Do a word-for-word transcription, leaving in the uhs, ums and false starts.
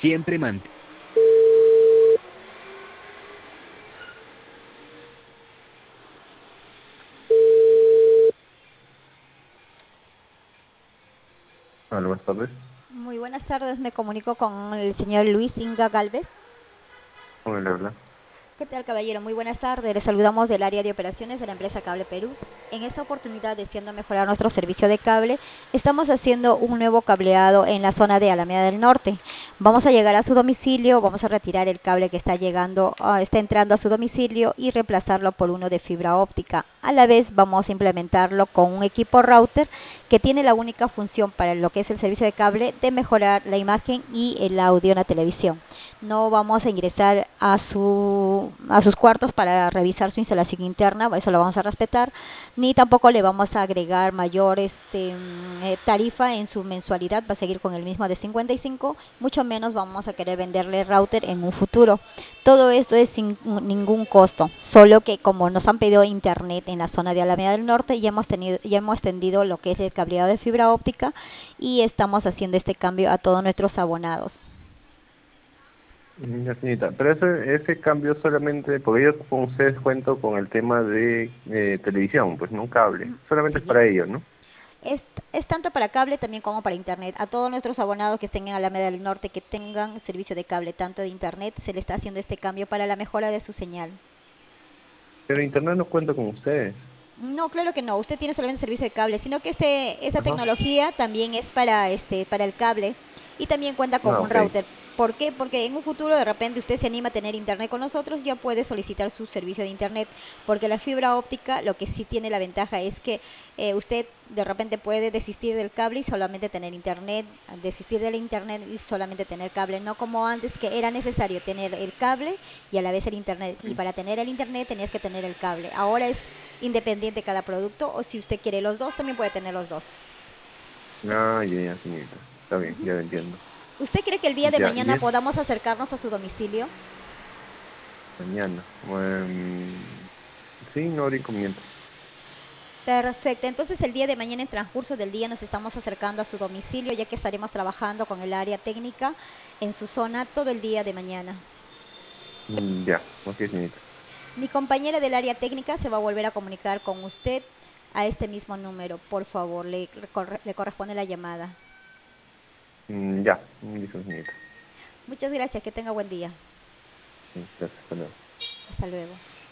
Siempre mantén. Hola, buenas tardes. Muy buenas tardes, me comunico con el señor Luis Inga Galvez. ¿Cómo le habla? ¿Qué tal, caballero? Muy buenas tardes. Le saludamos del área de operaciones de la empresa Cable Perú. En esta oportunidad, deseando mejorar nuestro servicio de cable, estamos haciendo un nuevo cableado en la zona de Alameda del Norte. Vamos a llegar a su domicilio, vamos a retirar el cable que está llegando, uh, está entrando a su domicilio y reemplazarlo por uno de fibra óptica. A la vez, vamos a implementarlo con un equipo router que tiene la única función para lo que es el servicio de cable de mejorar la imagen y el audio en la televisión. No vamos a ingresar a, su, a sus cuartos para revisar su instalación interna, eso lo vamos a respetar, ni tampoco le vamos a agregar mayor este, eh, tarifa en su mensualidad, va a seguir con el mismo de cincuenta y cinco, mucho menos vamos a querer venderle router en un futuro. Todo esto es sin ningún costo, solo que como nos han pedido internet en la zona de Alameda del Norte, ya hemos, tenido, ya hemos extendido lo que es el cableado de fibra óptica y estamos haciendo este cambio a todos nuestros abonados. Mm, Ya, señorita, pero ese, ese cambio solamente, porque yo con ustedes cuento con el tema de eh, televisión, pues no cable, solamente es Sí. para ellos, ¿no? Es, es tanto para cable también como para internet. A todos nuestros abonados que estén en Alameda del Norte, que tengan servicio de cable, tanto de internet, se le está haciendo este cambio para la mejora de su señal. Pero internet no cuento con ustedes. No, claro que no. Usted tiene solamente servicio de cable, sino que este, esa Ajá. tecnología también es para este, para el cable y también cuenta con Ah, un ok. router. ¿Por qué? Porque en un futuro de repente usted se anima a tener internet con nosotros, ya puede solicitar su servicio de internet, porque la fibra óptica lo que sí tiene la ventaja es que eh, usted de repente puede desistir del cable y solamente tener internet, desistir del internet y solamente tener cable, no como antes que era necesario tener el cable y a la vez el internet. Y para tener el internet tenías que tener el cable. Ahora es independiente cada producto o si usted quiere los dos, también puede tener los dos. Ah, ya, ya, señorita. Está bien, ya lo entiendo. ¿Usted cree que el día de Ya, y mañana es podamos acercarnos a su domicilio? mañana. Em, sí, no habría inconveniente. Perfecto, entonces el día de mañana en transcurso del día nos estamos acercando a su domicilio ya que estaremos trabajando con el área técnica en su zona todo el día de mañana. Mm, ya, ok, señorita. Mi compañera del área técnica se va a volver a comunicar con usted a este mismo número. Por favor, le, le corresponde la llamada. Mm, ya, listo, señorita. Muchas gracias, que tenga buen día. Sí, gracias, hasta luego. Hasta luego.